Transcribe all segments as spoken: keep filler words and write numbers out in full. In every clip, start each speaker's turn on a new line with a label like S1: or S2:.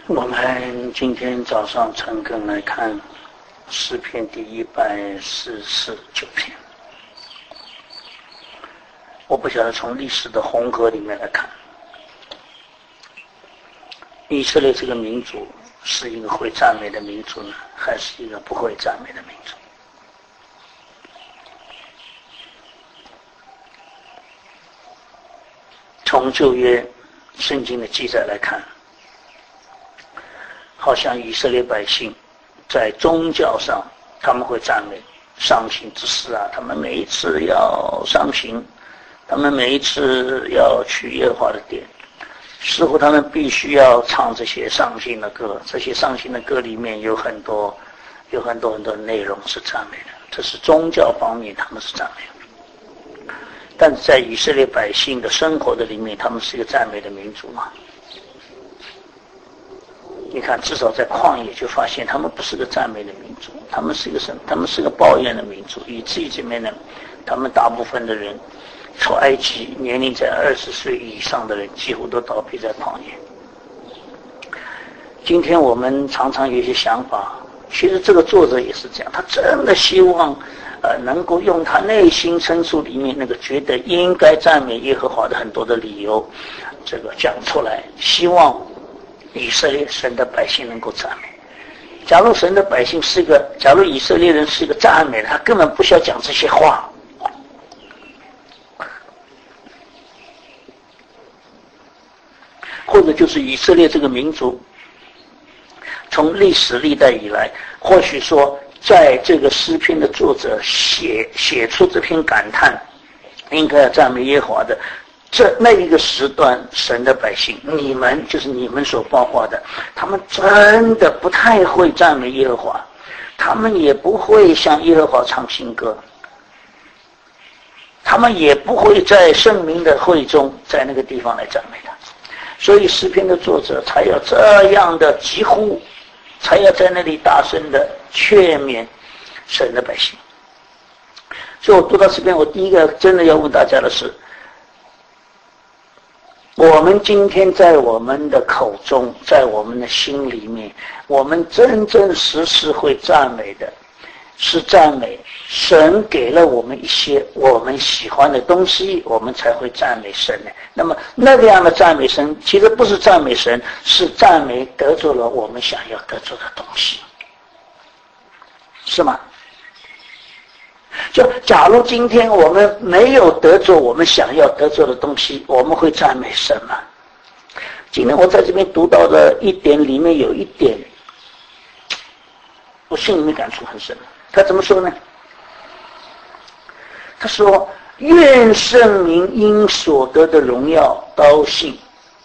S1: 我们今天早上诚恳来看诗篇第一百四十九篇。我不晓得从历史的红河里面来看，以色列这个民族是一个会赞美的民族呢，还是一个不会赞美的民族？从旧约圣经的记载来看，好像以色列百姓在宗教上他们会赞美上行之事啊，他们每一次要上行，他们每一次要去耶和华的殿，似乎他们必须要唱这些上行的歌，这些上行的歌里面有很多有很多很多内容是赞美的，这是宗教方面他们是赞美的。但是在以色列百姓的生活的里面，他们是一个赞美的民族嘛？你看，至少在旷野就发现他们不是个赞美的民族，他们是一个什么？他们是个抱怨的民族，以至于这边呢，他们大部分的人出埃及年龄在二十岁以上的人几乎都倒闭在旷野。今天我们常常有一些想法，其实这个作者也是这样，他真的希望呃，能够用他内心深处里面那个觉得应该赞美耶和华的很多的理由，这个讲出来，希望以色列神的百姓能够赞美。假如神的百姓是个，假如以色列人是一个赞美的，他根本不需要讲这些话。或者就是以色列这个民族，从历史历代以来，或许说在这个诗篇的作者写写出这篇感叹，应该要赞美耶和华的这那一个时段，神的百姓，你们就是你们所包括的，他们真的不太会赞美耶和华，他们也不会向耶和华唱新歌，他们也不会在圣明的会中在那个地方来赞美他，所以诗篇的作者才要这样的疾呼，才要在那里大声的劝勉神的百姓。所以我读到这边，我第一个真的要问大家的是，我们今天在我们的口中，在我们的心里面，我们真真实实会赞美的是赞美神给了我们一些我们喜欢的东西，我们才会赞美神的。那么那个样的赞美神，其实不是赞美神，是赞美得着了我们想要得着的东西，是吗？就假如今天我们没有得着我们想要得着的东西，我们会赞美神吗？今天我在这边读到的一点里面有一点，我心里面感触很深。他怎么说呢？他说：愿圣民因所得的荣耀高兴。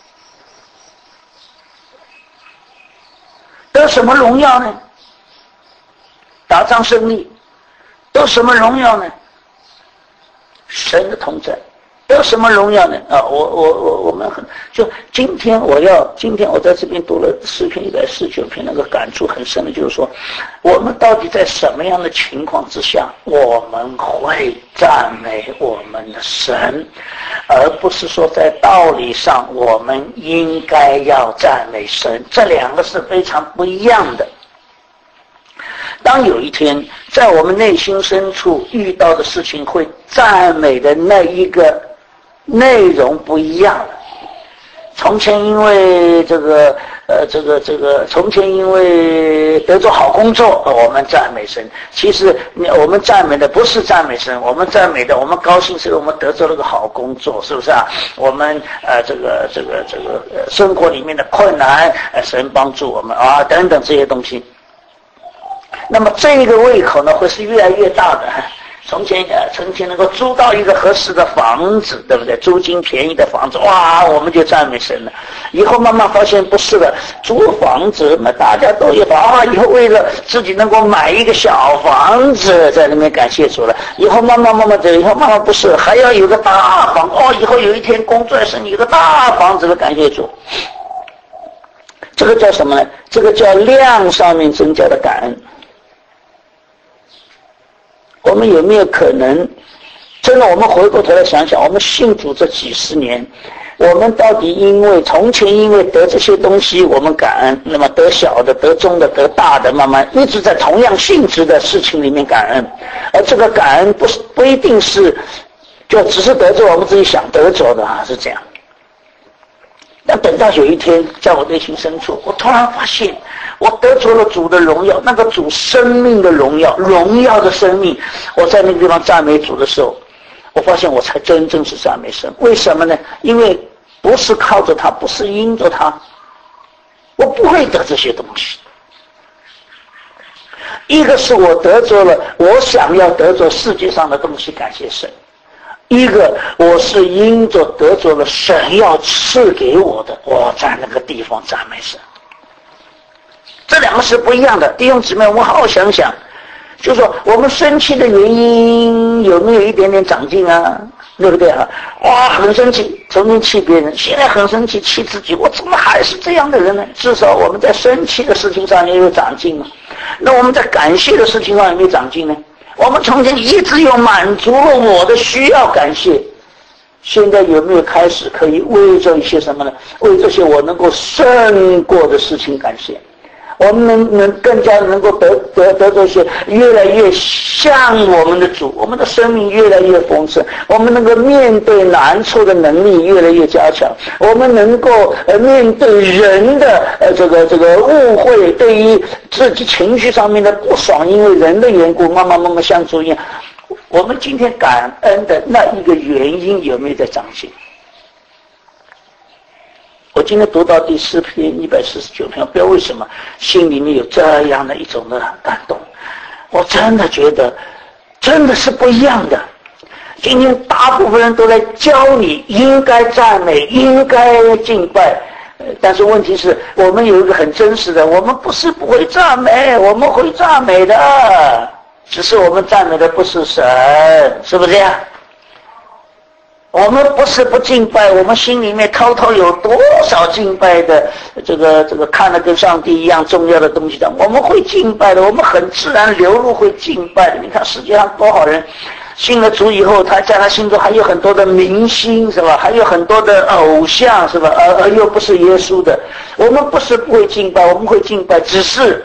S1: 得什么荣耀呢？打仗胜利。得什么荣耀呢？神的同在。得什么荣耀呢？啊，我我我我们很就今天我要今天我在这边读了诗篇一百四十九篇，那个感触很深的，就是说，我们到底在什么样的情况之下，我们会赞美我们的神，而不是说在道理上我们应该要赞美神，这两个是非常不一样的。当有一天在我们内心深处遇到的事情会赞美的那一个内容不一样了。从前因为这个呃这个这个从前因为得着好工作，我们赞美神，其实我们赞美的不是赞美神，我们赞美的我们高兴是我们得着了个好工作，是不是啊？我们呃这个这个这个、呃、生活里面的困难，呃神帮助我们啊等等这些东西。那么这个胃口呢，会是越来越大的。从前呃，从前能够租到一个合适的房子，对不对？租金便宜的房子，哇，我们就赞美神了。以后慢慢发现不是的，租房子嘛，大家都有啊。以后为了自己能够买一个小房子，在那边感谢主了。以后慢慢慢慢的，以后慢慢不是，还要有个大房哦。以后有一天工作要生有个大房子的感谢主。这个叫什么呢？这个叫量上面增加的感恩。我们有没有可能真的我们回过头来想想，我们信主这几十年， 我们到底因为从前因为得这些东西我们感恩，那么得小的得中的得大的，慢慢一直在同样性质的事情里面感恩，而这个感恩不是不一定是就只是得着我们自己想得着的啊，是这样。但等到有一天在我内心深处，我突然发现我得着了主的荣耀，那个主生命的荣耀，荣耀的生命，我在那个地方赞美主的时候，我发现我才真正是赞美神。为什么呢？因为不是靠着他，不是因着他，我不会得这些东西。一个是我得着了我想要得着世界上的东西，感谢神；一个我是因着得着了神要赐给我的，我在那个地方赞美神。这两个是不一样的。弟兄姊妹，我们好好想想，就是说我们生气的原因有没有一点点长进啊？对不对啊？哇，很生气，曾经气别人，现在很生气，气自己，我怎么还是这样的人呢？至少我们在生气的事情上也有长进嘛。那我们在感谢的事情上有没有长进呢？我们从前一直有满足了我的需要感谢，现在有没有开始可以为这一些什么呢？为这些我能够胜过的事情感谢。我们能能更加能够得得得这些越来越像我们的主，我们的生命越来越丰盛，我们能够面对难处的能力越来越加强，我们能够呃面对人的呃这个这个误会，对于自己情绪上面的不爽，因为人的缘故，慢慢慢慢像主一样，我们今天感恩的那一个原因有没有在彰显？我今天读到第四篇一百四十九篇，不知道为什么心里面有这样的一种的感动，我真的觉得真的是不一样的。今天大部分人都来教你应该赞美，应该敬拜，但是问题是我们有一个很真实的，我们不是不会赞美，我们会赞美的，只是我们赞美的不是神，是不是这样？我们不是不敬拜，我们心里面偷偷有多少敬拜的这个这个看得跟上帝一样重要的东西的，我们会敬拜的，我们很自然流露会敬拜的。你看世界上多少人信了主以后，他在他心中还有很多的明星，是吧？还有很多的偶像，是吧？而而又不是耶稣的。我们不是不会敬拜，我们会敬拜，只是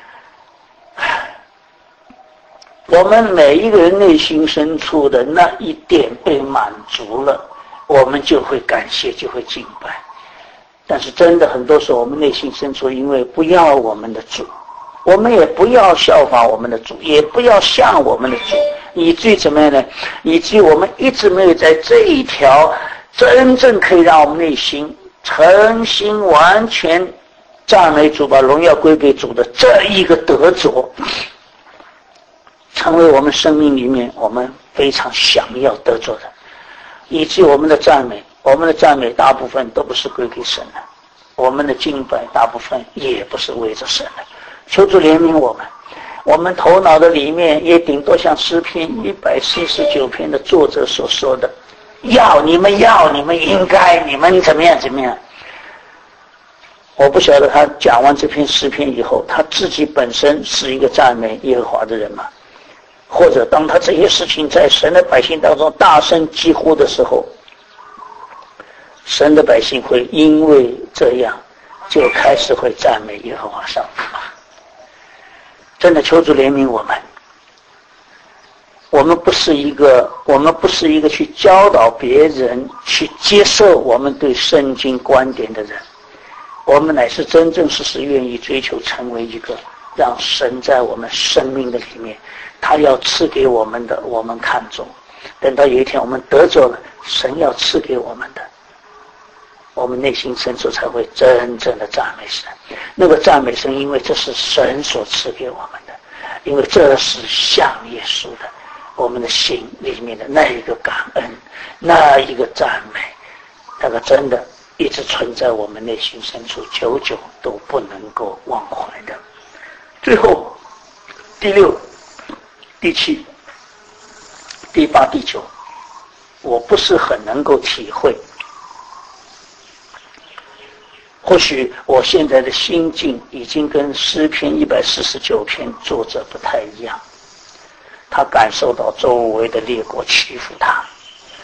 S1: 我们每一个人内心深处的那一点被满足了，我们就会感谢，就会敬拜。但是真的很多时候我们内心深处因为不要我们的主，我们也不要效仿我们的主，也不要像我们的主，以至于怎么样呢？以至于我们一直没有在这一条真正可以让我们内心诚心完全赞美主，把荣耀归给主的这一个得着，成为我们生命里面我们非常想要得着的，以至于我们的赞美，我们的赞美大部分都不是归给神的，我们的敬拜大部分也不是为着神的。求主怜悯我们，我们头脑的里面也顶多像诗篇一百四十九篇的作者所说的，要你们要你们应该你们怎么样怎么样。我不晓得他讲完这篇诗篇以后，他自己本身是一个赞美耶和华的人吗？或者当他这些事情在神的百姓当中大声疾呼的时候，神的百姓会因为这样就开始会赞美耶和华上帝吗？真的求主怜悯我们，我们不是一个我们不是一个去教导别人去接受我们对圣经观点的人，我们乃是真正是是愿意追求成为一个让神在我们生命的里面他要赐给我们的我们看重，等到有一天我们得着了神要赐给我们的，我们内心深处才会真正的赞美神。那个赞美神，因为这是神所赐给我们的，因为这是像耶稣的，我们的心里面的那一个感恩，那一个赞美，那个真的一直存在我们内心深处，久久都不能够忘怀的。最后第六第七第八第九，我不是很能够体会，或许我现在的心境已经跟诗篇一百四十九篇作者不太一样，他感受到周围的列国欺负他，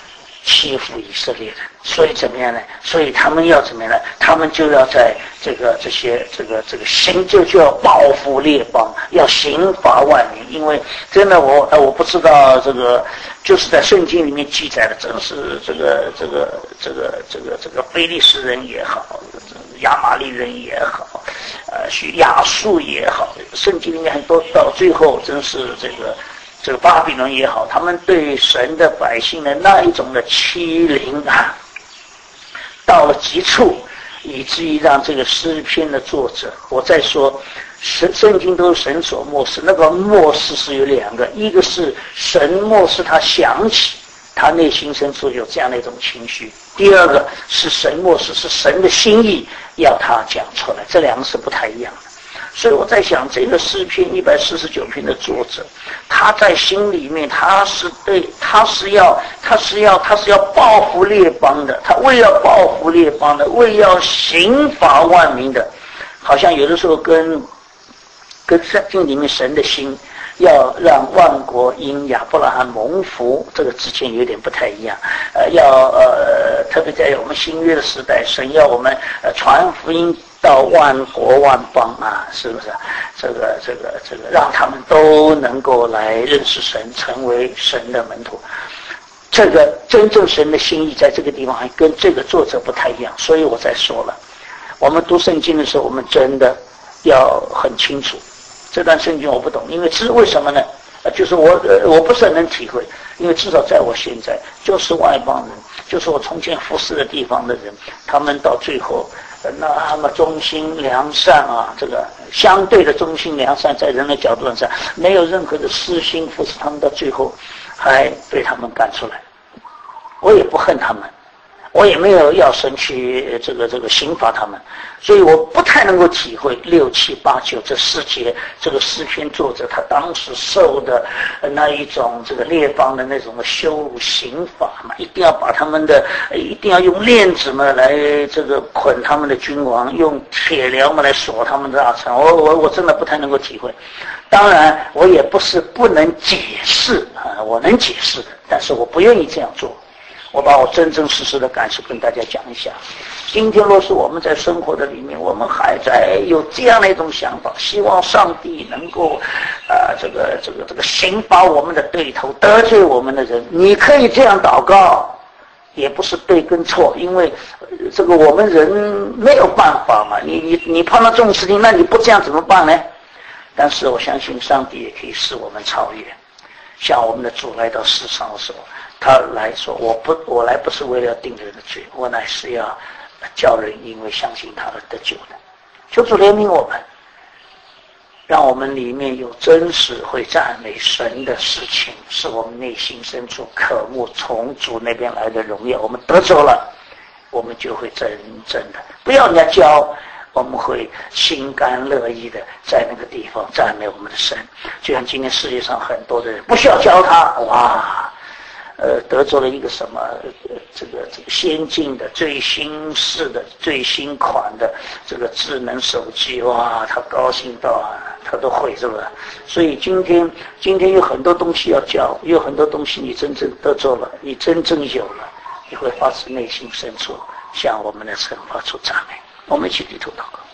S1: 欺负以色列人，所以怎么样呢？所以他们要怎么样呢？他们就要在这个这些这个这个行就就要报复列邦，要刑罚万民。因为真的我我不知道这个就是在圣经里面记载的，真是这个这个这个这个这个非利士人也好，亚玛力人也好，呃，许亚述也好，圣经里面很多到最后真是这个。这个巴比伦也好，他们对神的百姓的那一种的欺凌啊，到了极处，以至于让这个诗篇的作者，我再说，神圣经都是神所默示，那个默示是有两个，一个是神默示他想起，他内心深处有这样的一种情绪；第二个是神默示，是神的心意要他讲出来，这两个是不太一样的。所以我在想，这个诗篇一百四十九篇的作者，他在心里面，他是对，他是要，他是要，他是要报复列邦的，他为要报复列邦的，为要刑罚万民的，好像有的时候跟跟圣经里面神的心要让万国因亚伯拉罕蒙福，这个之前有点不太一样。呃，要呃，特别在我们新约的时代，神要我们呃传福音。到万国万邦啊，是不是？这个这个这个，让他们都能够来认识神，成为神的门徒。这个真正神的心意在这个地方还跟这个作者不太一样，所以我再说了，我们读圣经的时候，我们真的要很清楚。这段圣经我不懂，因为是为什么呢？就是我呃我不是很能体会，因为至少在我现在，就是外邦人，就是我从前服侍的地方的人，他们到最后。那么忠心良善啊，这个相对的忠心良善，在人的角度上没有任何的私心服侍他们，到最后还被他们赶出来。我也不恨他们，我也没有要神去这个这个刑罚他们，所以我不太能够体会六七八九这四节这个诗篇作者他当时受的那一种这个列邦的那种羞辱刑罚嘛，一定要把他们的一定要用链子嘛来这个捆他们的君王，用铁镣嘛来锁他们的大臣。我我我真的不太能够体会。当然我也不是不能解释啊，我能解释的，但是我不愿意这样做。我把我真真实实的感受跟大家讲一下。今天若是我们在生活的里面，我们还在有这样的一种想法，希望上帝能够呃这个这个这个刑罚我们的对头，得罪我们的人，你可以这样祷告，也不是对跟错，因为这个我们人没有办法嘛，你你你碰到这种事情，那你不这样怎么办呢？但是我相信上帝也可以使我们超越。像我们的主来到世上的时候，他来说，我不我来不是为了定人的罪，我乃是要叫人因为相信他而得救的。求主怜悯我们，让我们里面有真实会赞美神的事情，使我们内心深处渴慕从主那边来的荣耀，我们得着了，我们就会真正的不要人家教，我们会心甘乐意的在那个地方赞美我们的神。就像今天世界上很多的人不需要教他，哇，呃，得着了一个什么、呃、这个这个先进的、最新式的、最新款的这个智能手机，哇，他高兴到啊，他都会，是吧？所以今天今天有很多东西要教，有很多东西你真正得着了，你真正有了，你会发自内心深处向我们的神发出赞美。我们一起低头祷告。